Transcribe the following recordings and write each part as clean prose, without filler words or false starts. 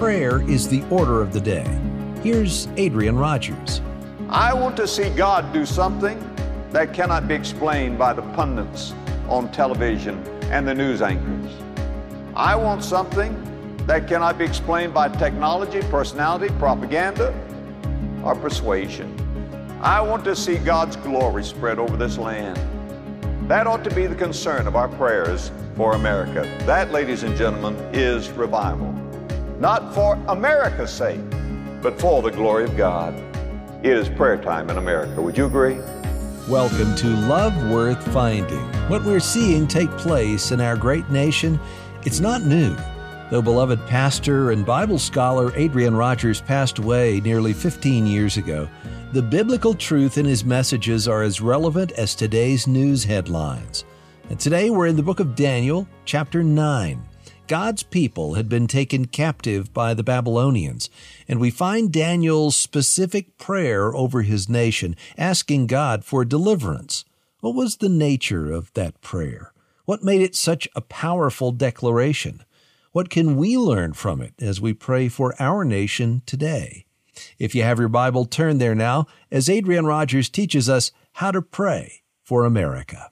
prayer is the order of the day. Here's Adrian Rogers. I want to see God do something that cannot be explained by the pundits on television and the news anchors. I want something that cannot be explained by technology, personality, propaganda, or persuasion. I want to see God's glory spread over this land. That ought to be the concern of our prayers for America. That, ladies and gentlemen, is revival. Not for America's sake, but for the glory of God. It is prayer time in America. Would you agree? Welcome to Love Worth Finding. What we're seeing take place in our great nation, it's not new. Though beloved pastor and Bible scholar Adrian Rogers passed away nearly 15 years ago, the biblical truth in his messages are as relevant as today's news headlines. And today we're in the book of Daniel, chapter 9. God's people had been taken captive by the Babylonians, and we find Daniel's specific prayer over his nation, asking God for deliverance. What was the nature of that prayer? What made it such a powerful declaration? What can we learn from it as we pray for our nation today? If you have your Bible, turn there now as Adrian Rogers teaches us how to pray for America.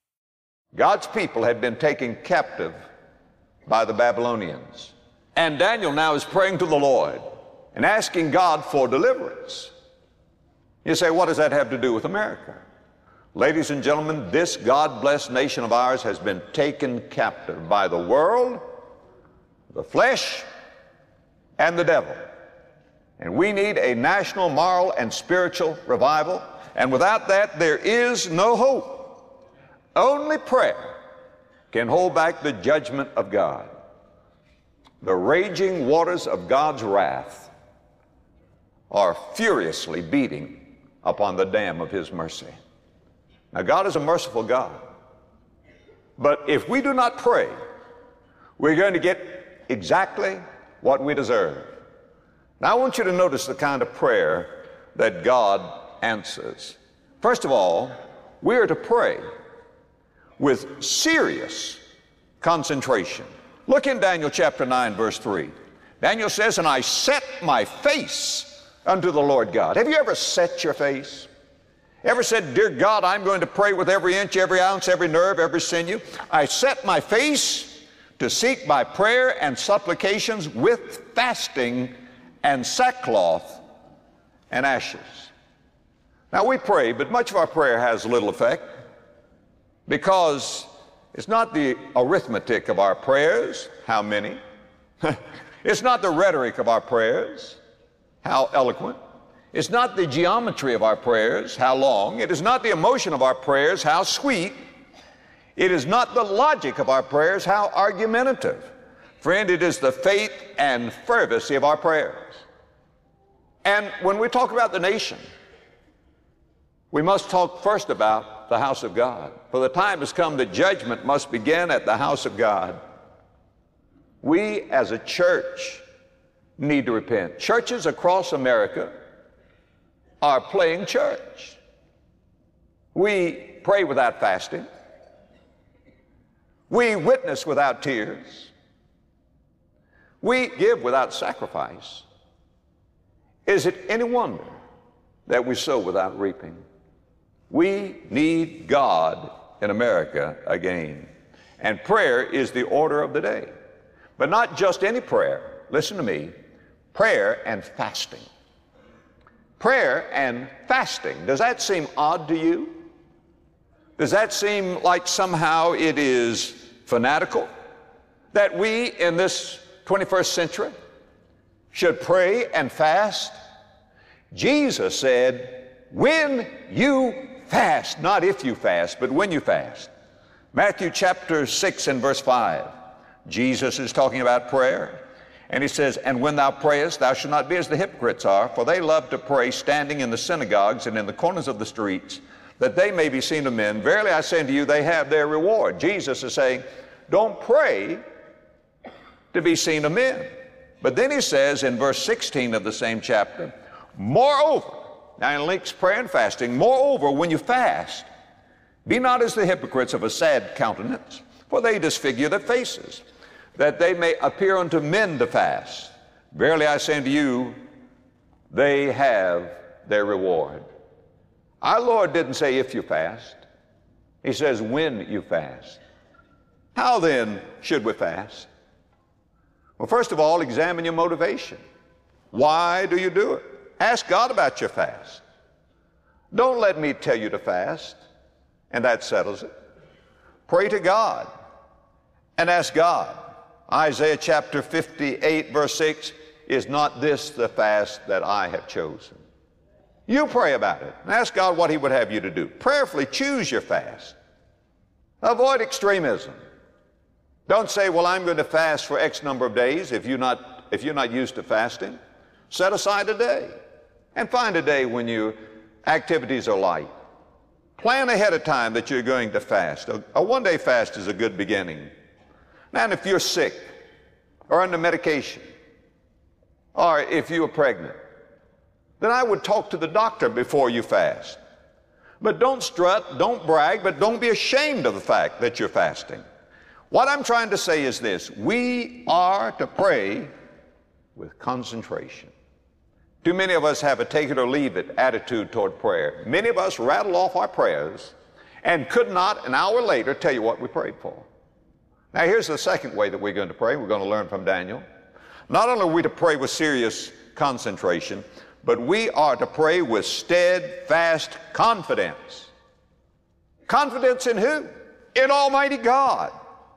God's people had been taken captive by the Babylonians. And Daniel now is praying to the Lord and asking God for deliverance. You say, what does that have to do with America? Ladies and gentlemen, this God-blessed nation of ours has been taken captive by the world, the flesh, and the devil. And we need a national, moral, and spiritual revival. And without that, there is no hope. Only prayer can hold back the judgment of God. The raging waters of God's wrath are furiously beating upon the dam of His mercy. Now, God is a merciful God. But if we do not pray, we're going to get exactly what we deserve. Now, I want you to notice the kind of prayer that God answers. First of all, we are to pray with serious concentration. Look in Daniel chapter 9, verse 3. Daniel says, and I set my face unto the Lord God. Have you ever set your face? Ever said, dear God, I'm going to pray with every inch, every ounce, every nerve, every sinew? I set my face to seek by prayer and supplications with fasting and sackcloth and ashes. Now we pray, but much of our prayer has little effect because it's not the arithmetic of our prayers, how many. It's not the rhetoric of our prayers, how eloquent. It's not the geometry of our prayers, how long. It is not the emotion of our prayers, how sweet. It is not the logic of our prayers, how argumentative. Friend, it is the faith and fervency of our prayers. And when we talk about the nation, we must talk first about the house of God. For the time has come that judgment must begin at the house of God. We as a church need to repent. Churches across America are playing church. We pray without fasting. We witness without tears. We give without sacrifice. Is it any wonder that we sow without reaping? We need God in America again. And prayer is the order of the day. But not just any prayer. Listen to me. Prayer and fasting. Prayer and fasting. Does that seem odd to you? Does that seem like somehow it is fanatical? That we in this 21st century should pray and fast? Jesus said, when you fast, not if you fast, but when you fast. Matthew chapter 6 and verse 5. Jesus is talking about prayer. And he says, and when thou prayest, thou shalt not be as the hypocrites are, for they love to pray standing in the synagogues and in the corners of the streets, that they may be seen of men. Verily I say unto you, they have their reward. Jesus is saying, don't pray to be seen of men. But then he says in verse 16 of the same chapter, moreover, now he links prayer and fasting, moreover, when you fast, be not as the hypocrites of a sad countenance, for they disfigure their faces, that they may appear unto men to fast. Verily I say unto you, they have their reward. Our Lord didn't say if you fast. He says when you fast. How then should we fast? Well, first of all, examine your motivation. Why do you do it? Ask God about your fast. Don't let me tell you to fast, and that settles it. Pray to God and ask God. Isaiah chapter 58, verse 6, is not this the fast that I have chosen? You pray about it and ask God what He would have you to do. Prayerfully choose your fast. Avoid extremism. Don't say, well, I'm going to fast for X number of days if you're not used to fasting. Set aside a day and find a day when your activities are light. Plan ahead of time that you're going to fast. A one-day fast is a good beginning. Now, if you're sick or under medication, or if you are pregnant, then I would talk to the doctor before you fast. But don't strut, don't brag, but don't be ashamed of the fact that you're fasting. What I'm trying to say is this: we are to pray with concentration. Too many of us have a take it or leave it attitude toward prayer. Many of us rattle off our prayers and could not an hour later tell you what we prayed for. Now here's the second way that we're going to pray. We're going to learn from Daniel. Not only are we to pray with serious concentration, but we are to pray with steadfast confidence. Confidence in who? In Almighty God.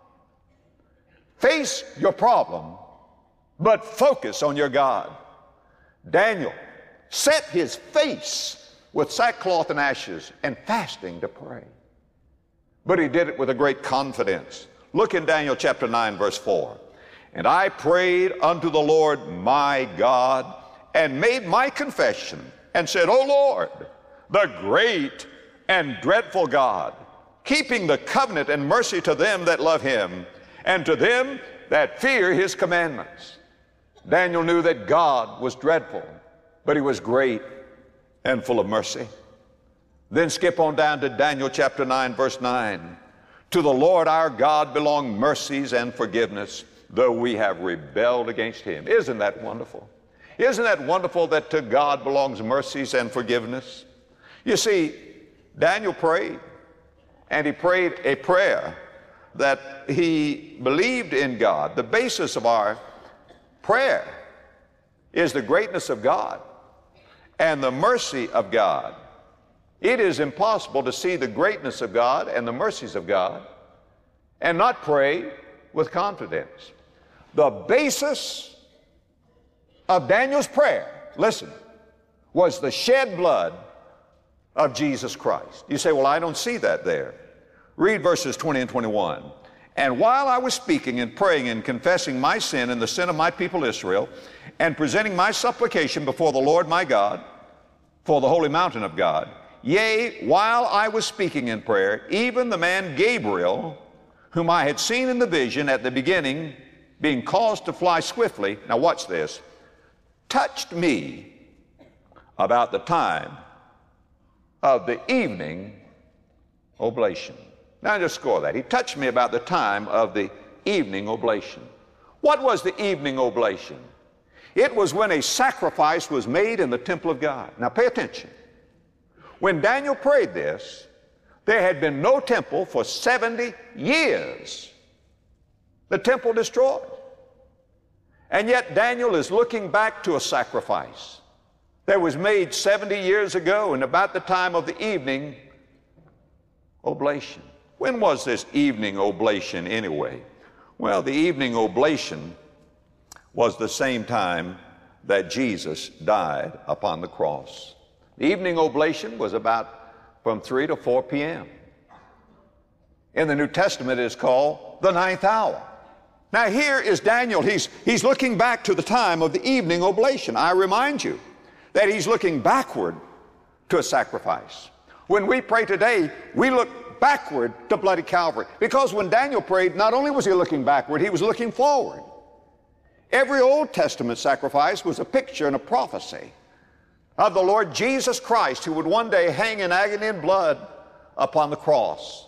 Face your problem, but focus on your God. Daniel set his face with sackcloth and ashes and fasting to pray. But he did it with a great confidence. Look in Daniel chapter 9, verse 4. And I prayed unto the Lord my God and made my confession and said, O Lord, the great and dreadful God, keeping the covenant and mercy to them that love him and to them that fear his commandments. Daniel knew that God was dreadful, but he was great and full of mercy. Then skip on down to Daniel chapter 9, verse 9. To the Lord our God belong mercies and forgiveness, though we have rebelled against him. Isn't that wonderful? Isn't that wonderful that to God belongs mercies and forgiveness? You see, Daniel prayed, and he prayed a prayer that he believed in God. The basis of our prayer is the greatness of God and the mercy of God. It is impossible to see the greatness of God and the mercies of God and not pray with confidence. The basis of Daniel's prayer, listen, was the shed blood of Jesus Christ. You say, well, I don't see that there. Read verses 20 and 21. And while I was speaking and praying and confessing my sin and the sin of my people Israel, and presenting my supplication before the Lord my God, for the holy mountain of God, yea, while I was speaking in prayer, even the man Gabriel, whom I had seen in the vision at the beginning, being caused to fly swiftly, now watch this, touched me about the time of the evening oblation. Now just score that. He touched me about the time of the evening oblation. What was the evening oblation? It was when a sacrifice was made in the temple of God. Now pay attention. When Daniel prayed this, there had been no temple for 70 years. The temple destroyed. And yet Daniel is looking back to a sacrifice that was made 70 years ago and about the time of the evening oblation. When was this evening oblation anyway? Well, the evening oblation was the same time that Jesus died upon the cross. The evening oblation was about from 3 to 4 p.m. In the New Testament, it is called the ninth hour. Now here is Daniel. He's looking back to the time of the evening oblation. I remind you that he's looking backward to a sacrifice. When we pray today, we look backward to bloody Calvary. Because when Daniel prayed, not only was he looking backward, he was looking forward. Every Old Testament sacrifice was a picture and a prophecy of the Lord Jesus Christ, who would one day hang in agony and blood upon the cross.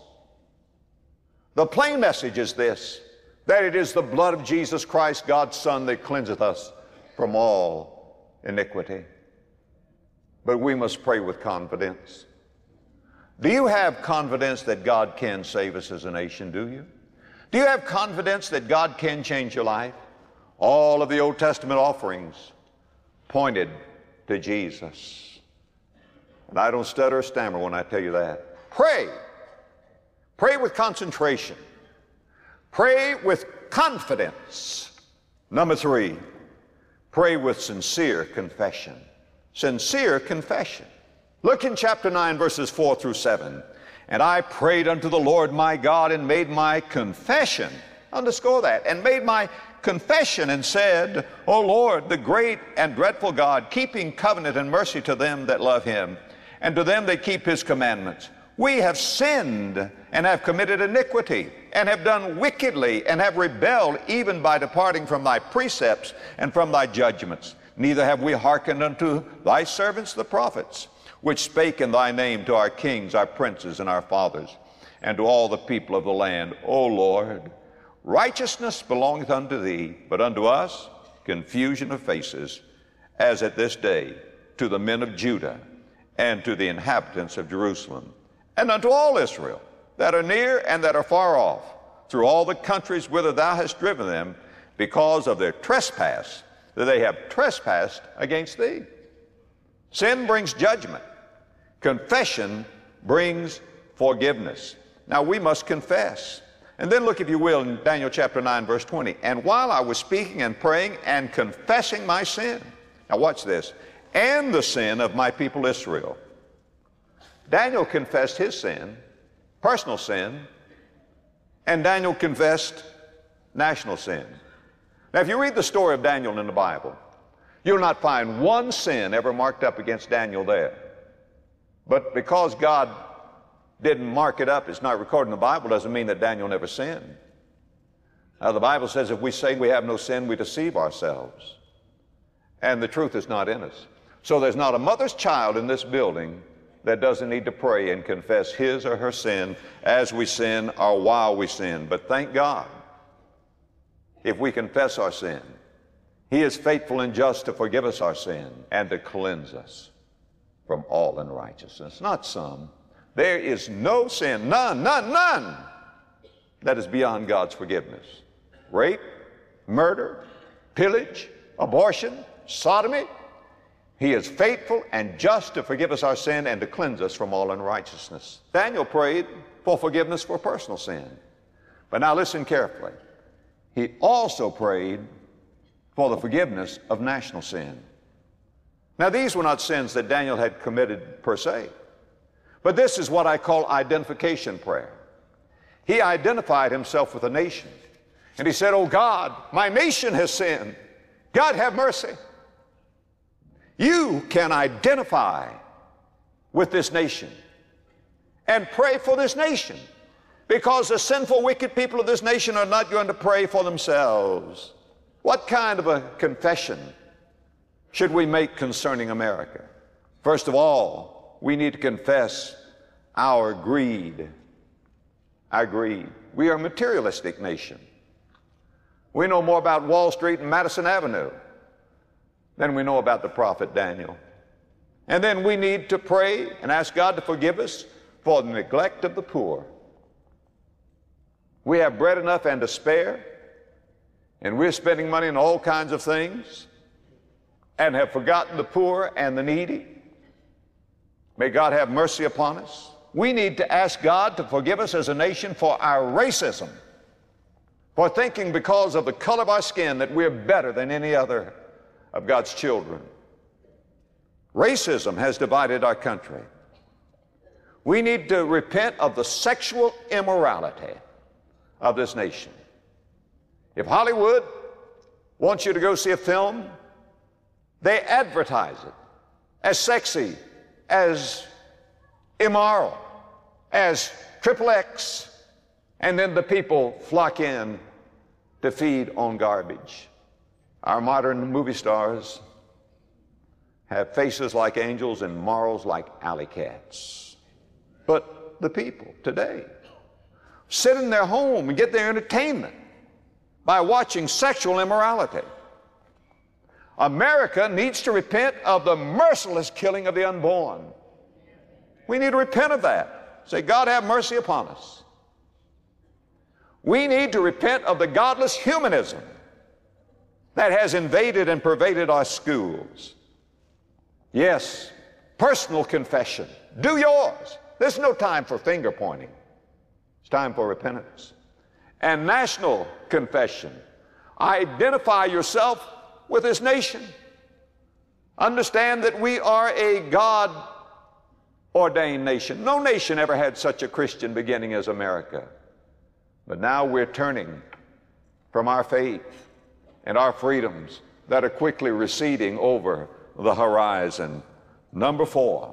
The plain message is this, that it is the blood of Jesus Christ, God's Son, that cleanseth us from all iniquity. But we must pray with confidence. Do you have confidence that God can save us as a nation? Do you? Do you have confidence that God can change your life? All of the Old Testament offerings pointed to Jesus. And I don't stutter or stammer when I tell you that. Pray. Pray with concentration. Pray with confidence. Number 3, pray with sincere confession. Sincere confession. Look in chapter 9, verses 4 through 7. And I prayed unto the Lord my God and made my confession. Underscore that. And made my confession and said, O Lord, the great and dreadful God, keeping covenant and mercy to them that love him, and to them that keep his commandments. We have sinned and have committed iniquity, and have done wickedly, and have rebelled even by departing from thy precepts and from thy judgments. Neither have we hearkened unto thy servants the prophets, which spake in thy name to our kings, our princes, and our fathers, and to all the people of the land. O Lord, righteousness belongeth unto thee, but unto us confusion of faces, as at this day to the men of Judah, and to the inhabitants of Jerusalem, and unto all Israel that are near and that are far off, through all the countries whither thou hast driven them, because of their trespass, that they have trespassed against thee. Sin brings judgment. Confession brings forgiveness. Now we must confess. And then look, if you will, in Daniel chapter 9, verse 20. And while I was speaking and praying and confessing my sin, now watch this, and the sin of my people Israel. Daniel confessed his sin, personal sin, and Daniel confessed national sin. Now, if you read the story of Daniel in the Bible, you'll not find one sin ever marked up against Daniel there. But because God didn't mark it up, it's not recorded in the Bible, doesn't mean that Daniel never sinned. Now, the Bible says if we say we have no sin, we deceive ourselves, and the truth is not in us. So there's not a mother's child in this building that doesn't need to pray and confess his or her sin as we sin or while we sin. But thank God, if we confess our sin, he is faithful and just to forgive us our sin and to cleanse us from all unrighteousness. Not some. There is no sin, none, that is beyond God's forgiveness. Rape, murder, pillage, abortion, sodomy. He is faithful and just to forgive us our sin and to cleanse us from all unrighteousness. Daniel prayed for forgiveness for personal sin. But now listen carefully. He also prayed for the forgiveness of national sin. Now, these were not sins that Daniel had committed per se, but this is what I call identification prayer. He identified himself with a nation, and he said, "Oh God, my nation has sinned. God, have mercy." You can identify with this nation and pray for this nation, because the sinful, wicked people of this nation are not going to pray for themselves. What kind of a confession should we make concerning America? First of all, we need to confess our greed. Our greed. We are a materialistic nation. We know more about Wall Street and Madison Avenue than we know about the prophet Daniel. And then we need to pray and ask God to forgive us for the neglect of the poor. We have bread enough and to spare, and we're spending money on all kinds of things and have forgotten the poor and the needy. May God have mercy upon us. We need to ask God to forgive us as a nation for our racism, for thinking because of the color of our skin that we're better than any other of God's children. Racism has divided our country. We need to repent of the sexual immorality of this nation. If Hollywood wants you to go see a film, they advertise it as sexy, as immoral, as XXX, and then the people flock in to feed on garbage. Our modern movie stars have faces like angels and morals like alley cats. But the people today sit in their home and get their entertainment by watching sexual immorality. America needs to repent of the merciless killing of the unborn. We need to repent of that. Say, God, have mercy upon us. We need to repent of the godless humanism that has invaded and pervaded our schools. Yes, personal confession. Do yours. There's no time for finger pointing. It's time for repentance. And national confession. Identify yourself with this nation. Understand that we are a God-ordained nation. No nation ever had such a Christian beginning as America. But now we're turning from our faith and our freedoms that are quickly receding over the horizon. Number four,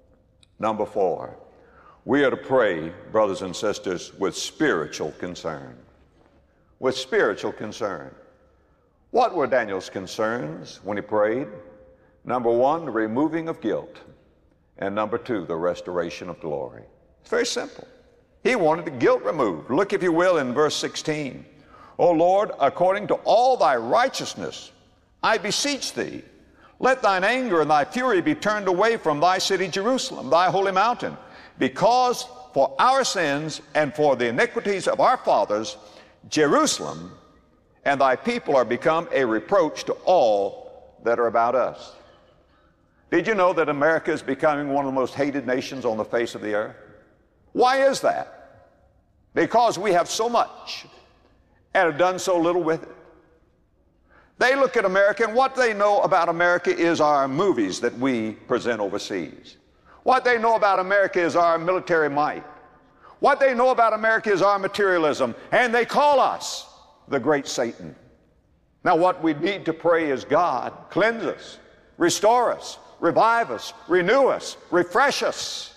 we are to pray, brothers and sisters, with spiritual concern. With spiritual concern. What were Daniel's concerns when he prayed? Number one, the removing of guilt. And number two, the restoration of glory. It's very simple. He wanted the guilt removed. Look, if you will, in verse 16. O Lord, according to all thy righteousness, I beseech thee, let thine anger and thy fury be turned away from thy city Jerusalem, thy holy mountain, because for our sins and for the iniquities of our fathers, Jerusalem and thy people are become a reproach to all that are about us. Did you know that America is becoming one of the most hated nations on the face of the earth? Why is that? Because we have so much and have done so little with it. They look at America, and what they know about America is our movies that we present overseas. What they know about America is our military might. What they know about America is our materialism, and they call us the great Satan. Now, what we need to pray is, God, cleanse us, restore us, revive us, renew us, refresh us.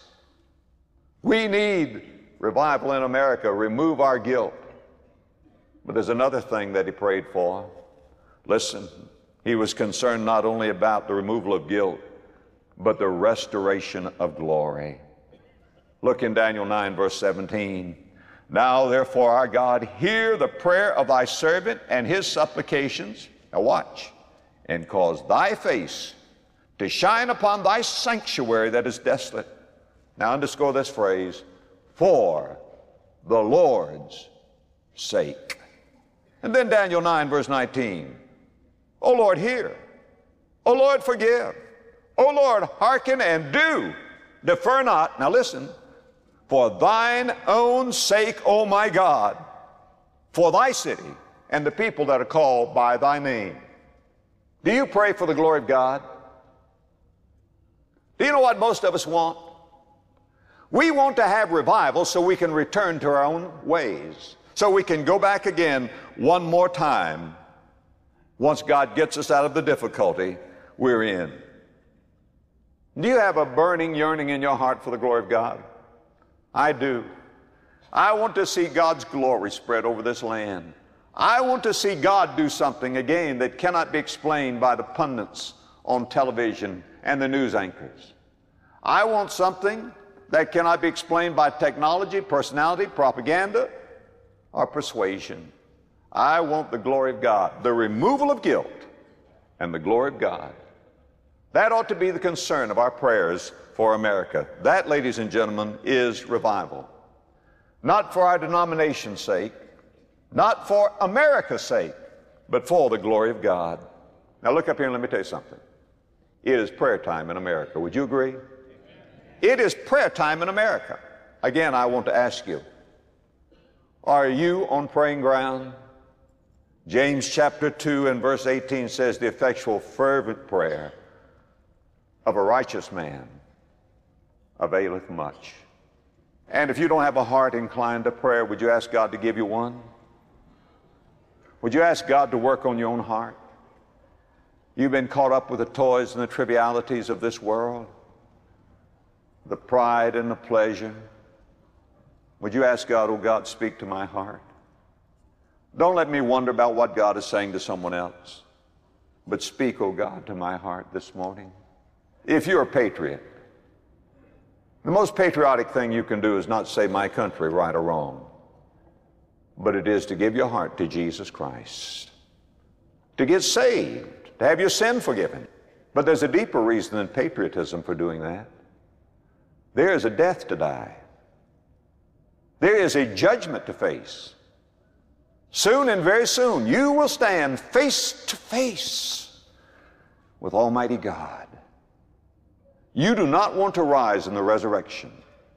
We need revival in America, remove our guilt. But there's another thing that he prayed for. Listen, he was concerned not only about the removal of guilt, but the restoration of glory. Look in Daniel 9, verse 17. Now, therefore, our God, hear the prayer of thy servant and his supplications. Now watch. And cause thy face to shine upon thy sanctuary that is desolate. Now underscore this phrase, for the Lord's sake. And then Daniel 9, verse 19. O Lord, hear. O Lord, forgive. O Lord, hearken and do. Defer not. Now listen. For thine own sake, O my God, for thy city and the people that are called by thy name. Do you pray for the glory of God? Do you know what most of us want? We want to have revival so we can return to our own ways, so we can go back again one more time once God gets us out of the difficulty we're in. Do you have a burning yearning in your heart for the glory of God? I do. I want to see God's glory spread over this land. I want to see God do something again that cannot be explained by the pundits on television and the news anchors. I want something that cannot be explained by technology, personality, propaganda, or persuasion. I want the glory of God, the removal of guilt and the glory of God. That ought to be the concern of our prayers for America. That, ladies and gentlemen, is revival. Not for our denomination's sake, not for America's sake, but for the glory of God. Now look up here and let me tell you something. It is prayer time in America. Would you agree? It is prayer time in America. Again, I want to ask you, are you on praying ground? James chapter 2 and verse 18 says, the effectual fervent prayer of a righteous man availeth much. And if you don't have a heart inclined to prayer, would you ask God to give you one? Would you ask God to work on your own heart? You've been caught up with the toys and the trivialities of this world, the pride and the pleasure. Would you ask God, oh God, speak to my heart? Don't let me wonder about what God is saying to someone else, but speak, oh God, to my heart this morning. If you're a patriot, the most patriotic thing you can do is not say my country right or wrong, but it is to give your heart to Jesus Christ, to get saved, to have your sin forgiven. But there's a deeper reason than patriotism for doing that. There is a death to die. There is a judgment to face. Soon and very soon, you will stand face to face with Almighty God. You do not want to rise in the resurrection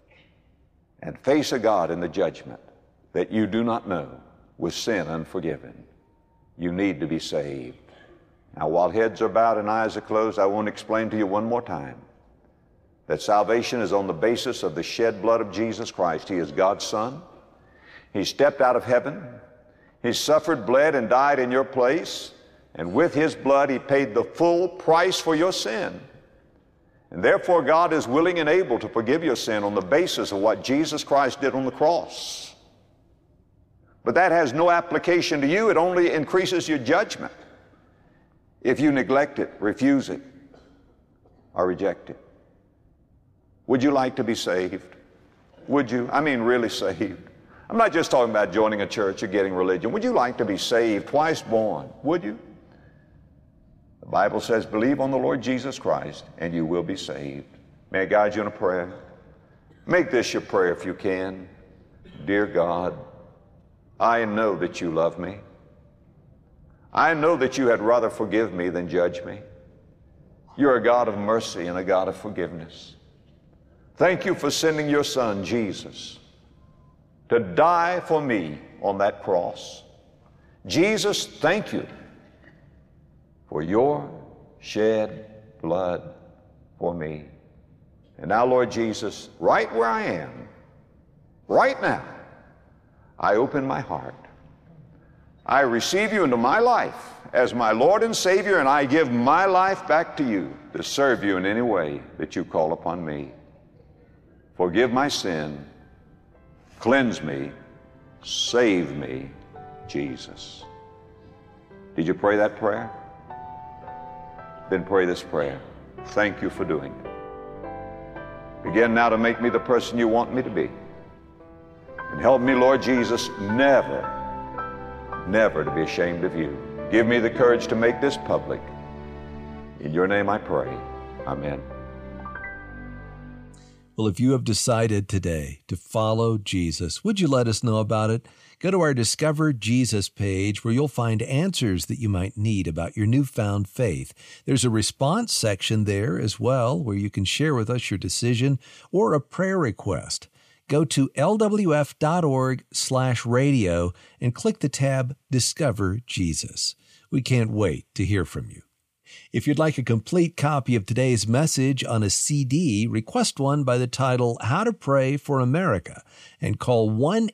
and face a God in the judgment that you do not know with sin unforgiven. You need to be saved. Now, while heads are bowed and eyes are closed, I want to explain to you one more time that salvation is on the basis of the shed blood of Jesus Christ. He is God's Son. He stepped out of heaven. He suffered, bled, and died in your place. And with His blood, He paid the full price for your sin. And therefore, God is willing and able to forgive your sin on the basis of what Jesus Christ did on the cross. But that has no application to you. It only increases your judgment if you neglect it, refuse it, or reject it. Would you like to be saved? Would you? I mean, really saved. I'm not just talking about joining a church or getting religion. Would you like to be saved, twice born? Would you? The Bible says, believe on the Lord Jesus Christ, and you will be saved. May I guide you in a prayer? Make this your prayer if you can. Dear God, I know that you love me. I know that you had rather forgive me than judge me. You're a God of mercy and a God of forgiveness. Thank you for sending your Son, Jesus, to die for me on that cross. Jesus, thank you for your shed blood for me. And now, Lord Jesus, right where I am, right now, I open my heart. I receive you into my life as my Lord and Savior, and I give my life back to you to serve you in any way that you call upon me. Forgive my sin, cleanse me, save me, Jesus. Did you pray that prayer? Then pray this prayer. Thank you for doing it. Begin now to make me the person you want me to be. And help me, Lord Jesus, never to be ashamed of you. Give me the courage to make this public. In your name I pray. Amen. Well, if you have decided today to follow Jesus, would you let us know about it? Go to our Discover Jesus page where you'll find answers that you might need about your newfound faith. There's a response section there as well where you can share with us your decision or a prayer request. Go to lwf.org/radio and click the tab Discover Jesus. We can't wait to hear from you. If you'd like a complete copy of today's message on a CD, request one by the title How to Pray for America and call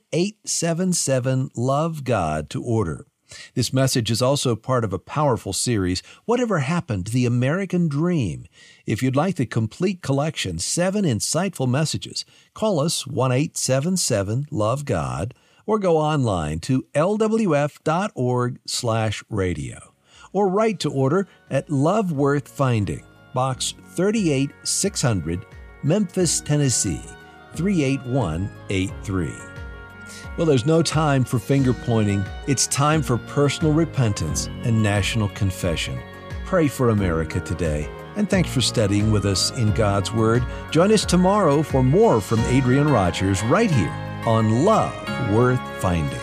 1-877-LOVE-GOD to order. This message is also part of a powerful series, Whatever Happened to the American Dream? If you'd like the complete collection, 7 insightful messages, call us 1-877-LOVE-GOD or go online to lwf.org/radio. Or write to order at Love Worth Finding, Box 38600, Memphis, Tennessee, 38183. Well, there's no time for finger pointing. It's time for personal repentance and national confession. Pray for America today. And thanks for studying with us in God's Word. Join us tomorrow for more from Adrian Rogers right here on Love Worth Finding.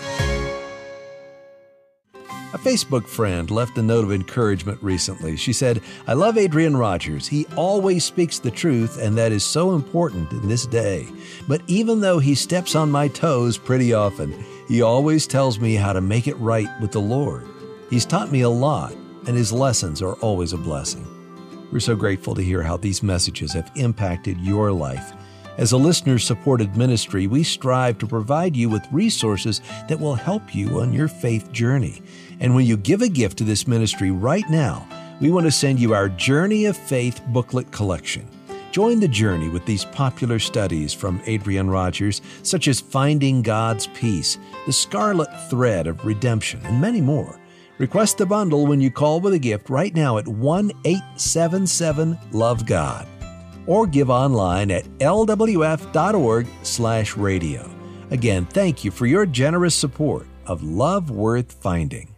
A Facebook friend left a note of encouragement recently. She said, I love Adrian Rogers. He always speaks the truth, and that is so important in this day. But even though he steps on my toes pretty often, he always tells me how to make it right with the Lord. He's taught me a lot, and his lessons are always a blessing. We're so grateful to hear how these messages have impacted your life. As a listener-supported ministry, we strive to provide you with resources that will help you on your faith journey. And when you give a gift to this ministry right now, we want to send you our Journey of Faith booklet collection. Join the journey with these popular studies from Adrian Rogers, such as Finding God's Peace, The Scarlet Thread of Redemption, and many more. Request the bundle when you call with a gift right now at 1-877-LOVE-GOD or give online at lwf.org/radio. Again, thank you for your generous support of Love Worth Finding.